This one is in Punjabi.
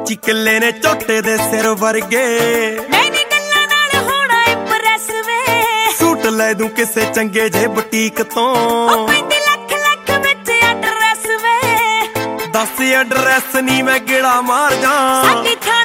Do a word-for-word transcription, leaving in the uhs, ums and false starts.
ਪੱਚੀ ਕਿੱਲੇ ਨੇ ਝੋਟੇ ਦੇ ਸਿਰ ਵਰਗੇ। ਮੈਂ ਨੀ ਗੱਲਾਂ ਨਾਲ ਹੋਣਾ ਇੰਪ੍ਰੈਸ ਵੇ, ਸੂਟ ਲੈ ਦੂੰ ਕਿਸੇ ਚੰਗੇ ਜੇ ਬੁਟੀਕ ਤੋਂ। ਉਹ ਪੈਂਤੀ ਲੱਖ ਲੱਖ ਵਿੱਚ ਐਡਰੈਸ ਵੇ, ਦੱਸ ਐਡਰੈਸ ਨੀ ਮੈਂ ਗੇੜਾ ਮਾਰ ਜਾਂ। ਸਾਡੀ ਥਾਂ